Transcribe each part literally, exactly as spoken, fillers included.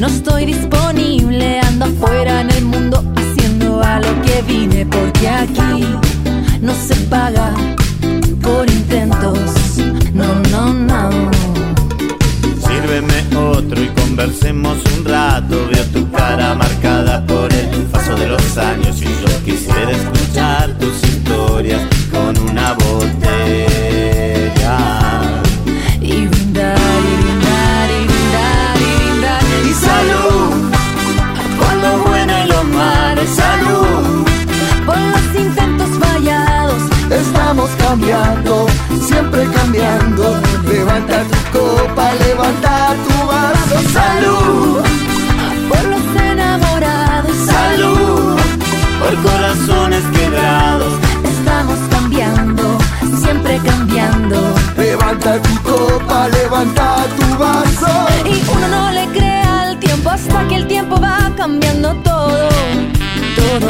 no estoy disponible, ando afuera en el mundo haciendo a lo que vine, porque aquí no se paga por intentos, no, no, no. Sírveme otro y conversemos un rato. Veo tu cara marcada por el paso de los años y yo quisiera escuchar tus historias con una botella y brindar, y brindar, y brindar, y brindar. Y salud por lo bueno y lo malo, salud por los intentos fallados. Estamos cambiando, siempre cambiando. Levanta tu copa, levanta tu vaso. Salud por los enamorados. Salud por corazones quebrados. Estamos cambiando, siempre cambiando. Levanta tu copa, levanta tu vaso. Y uno no le cree al tiempo hasta que el tiempo va cambiando todo, todo.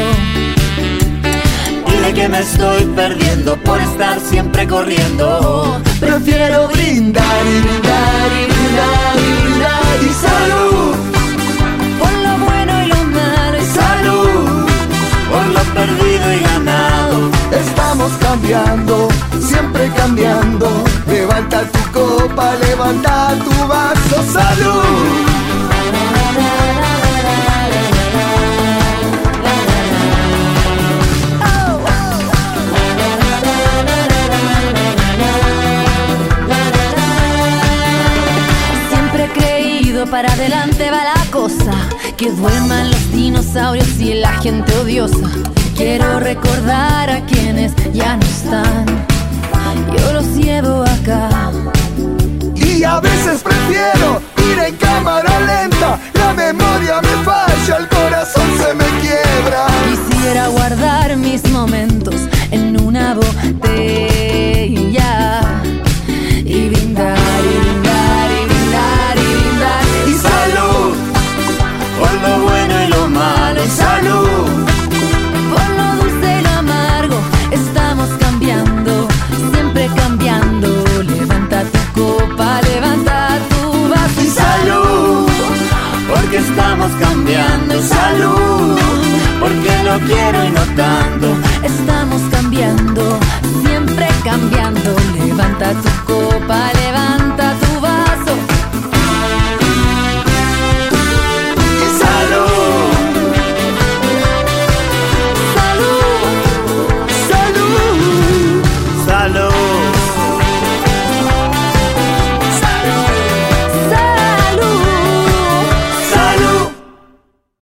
Dile que me estoy perdiendo por estar siempre corriendo. Prefiero brindar y brindar y brindar y brindar. Y salud por lo bueno y lo malo. Y salud por lo perdido y ganado. Estamos cambiando, siempre cambiando. Levanta tu copa, levanta tu vaso. Salud. Para adelante va la cosa, que duerman los dinosaurios y la gente odiosa. Quiero recordar a quienes ya no están, yo los llevo acá. Y a veces prefiero ir en cámara lenta. La memoria me falla, el corazón se me quiebra. Quisiera guardar mis momentos en una botella y brindar, y brindar, y brindar, y brindar. Y salud por lo bueno y lo malo. Salud por lo dulce y lo amargo. Estamos cambiando, siempre cambiando. Levanta tu copa, levanta tu vaso. Y salud porque estamos cambiando. Salud porque lo quiero y no tanto. Estamos cambiando, siempre cambiando. Levanta tu copa, levanta